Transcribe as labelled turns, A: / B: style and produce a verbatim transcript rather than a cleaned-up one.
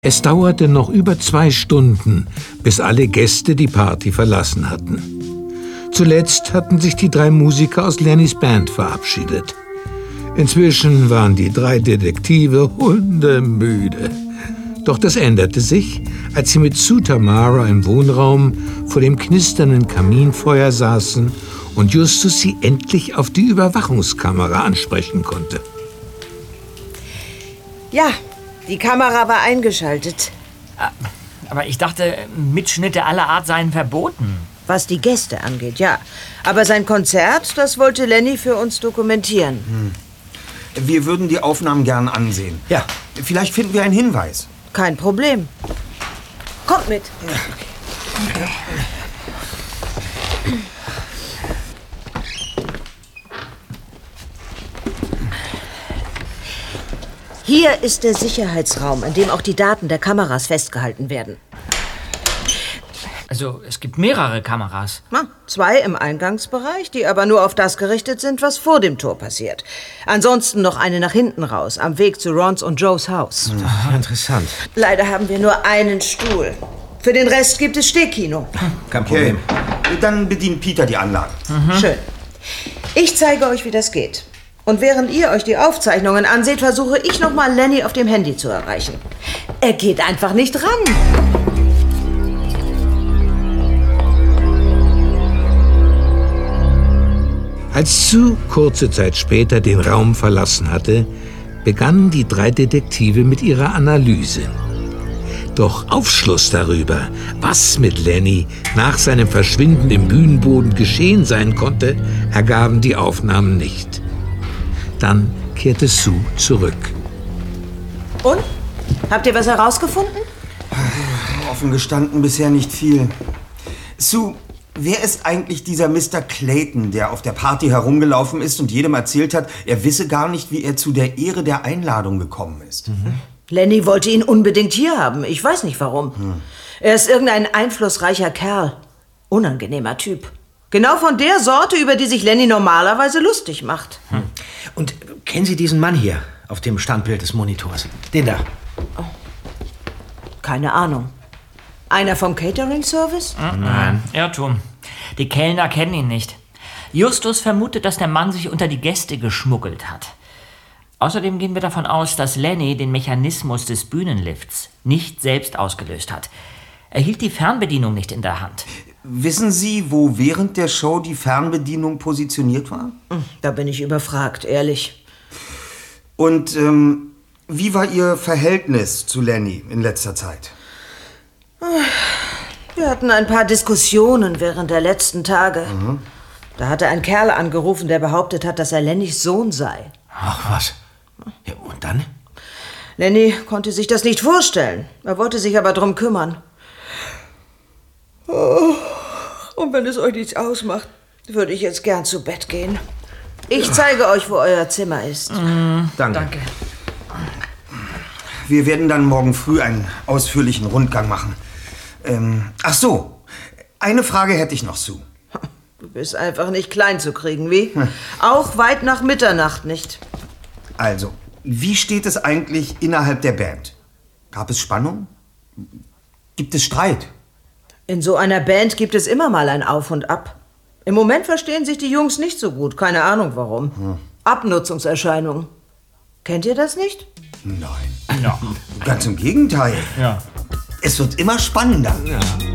A: Es dauerte noch über zwei Stunden, bis alle Gäste die Party verlassen hatten. Zuletzt hatten sich die drei Musiker aus Lennys Band verabschiedet. Inzwischen waren die drei Detektive hundemüde. Doch das änderte sich, als sie mit Sue Tamara im Wohnraum vor dem knisternden Kaminfeuer saßen und Justus sie endlich auf die Überwachungskamera ansprechen konnte.
B: Ja, die Kamera war eingeschaltet.
C: Aber ich dachte, Mitschnitte aller Art seien verboten.
B: Was die Gäste angeht, ja. Aber sein Konzert, das wollte Lenny für uns dokumentieren.
D: Hm. Wir würden die Aufnahmen gern ansehen.
E: Ja.
D: Vielleicht finden wir einen Hinweis.
B: Kein Problem. Kommt mit.
D: Ja.
B: Hier ist der Sicherheitsraum, in dem auch die Daten der Kameras festgehalten werden.
C: Also, es gibt mehrere Kameras.
B: Na, zwei im Eingangsbereich, die aber nur auf das gerichtet sind, was vor dem Tor passiert. Ansonsten noch eine nach hinten raus, am Weg zu Rons und Joes Haus.
E: Aha, interessant.
B: Leider haben wir nur einen Stuhl. Für den Rest gibt es Stehkino.
E: Kein Problem.
D: Okay. Dann bedient Peter die Anlage.
B: Mhm. Schön. Ich zeige euch, wie das geht. Und während ihr euch die Aufzeichnungen anseht, versuche ich noch mal Lenny auf dem Handy zu erreichen. Er geht einfach nicht ran.
A: Als Sue kurze Zeit später den Raum verlassen hatte, begannen die drei Detektive mit ihrer Analyse. Doch Aufschluss darüber, was mit Lenny nach seinem Verschwinden im Bühnenboden geschehen sein konnte, ergaben die Aufnahmen nicht. Dann kehrte Sue zurück.
B: Und? Habt ihr was herausgefunden?
D: Offen gestanden bisher nicht viel. Sue, wer ist eigentlich dieser Mister Clayton, der auf der Party herumgelaufen ist und jedem erzählt hat, er wisse gar nicht, wie er zu der Ehre der Einladung gekommen ist?
B: Mhm. Lenny wollte ihn unbedingt hier haben. Ich weiß nicht warum. Hm. Er ist irgendein einflussreicher Kerl. Unangenehmer Typ. Genau von der Sorte, über die sich Lenny normalerweise lustig macht.
E: Hm. Und kennen Sie diesen Mann hier auf dem Standbild des Monitors? Den da.
B: Oh. Keine Ahnung. Einer vom Catering-Service?
C: Mhm. Nein. Irrtum. Die Kellner kennen ihn nicht. Justus vermutet, dass der Mann sich unter die Gäste geschmuggelt hat. Außerdem gehen wir davon aus, dass Lenny den Mechanismus des Bühnenlifts nicht selbst ausgelöst hat. Er hielt die Fernbedienung nicht in der Hand.
D: Wissen Sie, wo während der Show die Fernbedienung positioniert war?
B: Da bin ich überfragt, ehrlich.
D: Und ähm, wie war Ihr Verhältnis zu Lenny in letzter Zeit?
B: Wir hatten ein paar Diskussionen während der letzten Tage. Mhm. Da hatte ein Kerl angerufen, der behauptet hat, dass er Lennys Sohn sei.
E: Ach was. Ja, und dann?
B: Lenny konnte sich das nicht vorstellen. Er wollte sich aber drum kümmern. Oh, und wenn es euch nichts ausmacht, würde ich jetzt gern zu Bett gehen. Ich zeige euch, wo euer Zimmer ist.
C: Mhm,
D: danke.
C: danke.
D: Wir werden dann morgen früh einen ausführlichen Rundgang machen. Ähm, ach so, eine Frage hätte ich noch, Sue.
B: Du bist einfach nicht klein zu kriegen, wie? Hm. Auch weit nach Mitternacht nicht.
D: Also, wie steht es eigentlich innerhalb der Band? Gab es Spannung? Gibt es Streit?
B: In so einer Band gibt es immer mal ein Auf und Ab. Im Moment verstehen sich die Jungs nicht so gut, keine Ahnung warum. Hm. Abnutzungserscheinungen. Kennt ihr das nicht?
D: Nein. Ja. Ganz im Gegenteil.
C: Ja.
D: Es wird immer spannender.
A: Ja.